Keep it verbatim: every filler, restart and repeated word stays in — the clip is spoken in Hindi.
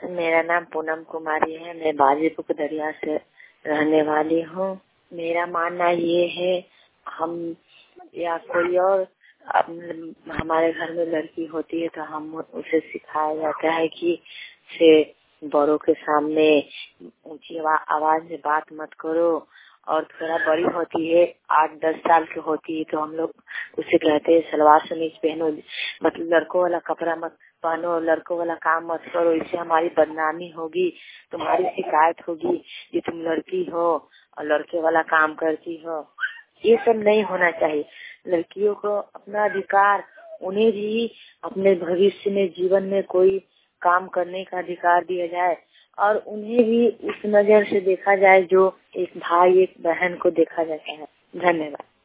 मेरा नाम पूनम कुमारी है। मैं बाजीपुर दरिया से रहने वाली हूँ। मेरा मानना ये है, हम या कोई और हमारे घर में लड़की होती है तो हम उसे सिखाया जाता है कि से बड़ों के सामने ऊंची आवाज में बात मत करो। और थोड़ा बड़ी होती है, आठ दस साल की होती है, तो हम लोग उसे कहते हैं सलवार समीज पहनो, मतलब लड़कों वाला कपड़ा मत पहनो, लड़कों वाला काम मत करो, इससे हमारी बदनामी होगी, तुम्हारी शिकायत होगी कि तुम लड़की हो और लड़के वाला काम करती हो। ये सब नहीं होना चाहिए। लड़कियों को अपना अधिकार, उन्हें भी अपने भविष्य में जीवन में कोई काम करने का अधिकार दिया जाए और उन्हें भी उस नजर से देखा जाए जो एक भाई एक बहन को देखा जाता है। धन्यवाद।